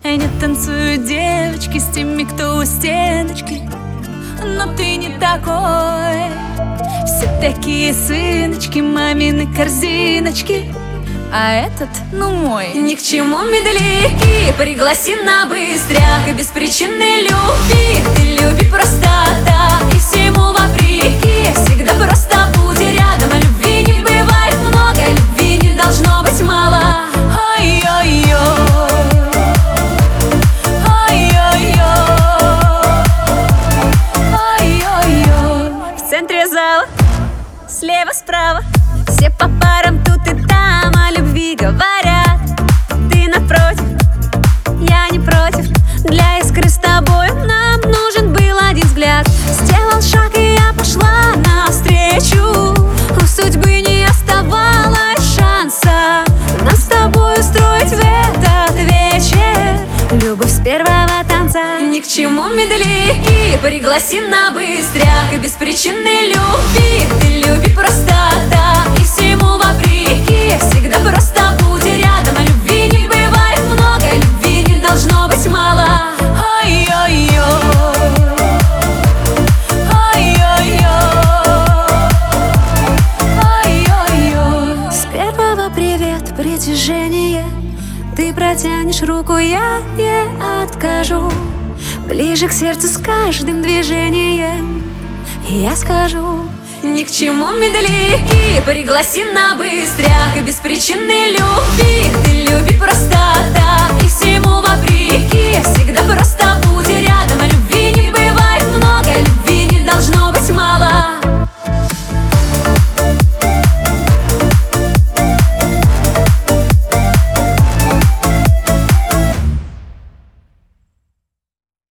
Не танцуют девочки с теми, кто у стеночки. Но ты не такой. Все такие сыночки, мамины корзиночки, а этот, ну мой. Ни к чему медляки, пригласи на быстряк. И без причины любви, ты люби просто так. И всему вопреки, всегда просто будь рядом. А любви не бывает много, любви не должно быть мало. Ой-ой-ой, в центре зала, слева, справа, все по парам тут и там о любви говорят. Ты напротив, я не против. Для искры с тобой нам нужен был один взгляд. Сделал шаг, и я пошла навстречу. У судьбы не оставалось шанса нам с тобой устроить в этот вечер любовь с первого танца. Ни к чему медляки, пригласи на быстряк. И без причины любви, ты люби просто так. И всему вопреки, всегда просто будь рядом. А любви не бывает много, любви не должно быть мало. С первого привет, притяжение. Ты протянешь руку, я не откажу. Ближе к сердцу с каждым движением я скажу. Ни к чему медляки, пригласи на быстряк. И без причины любви, ты люби просто так.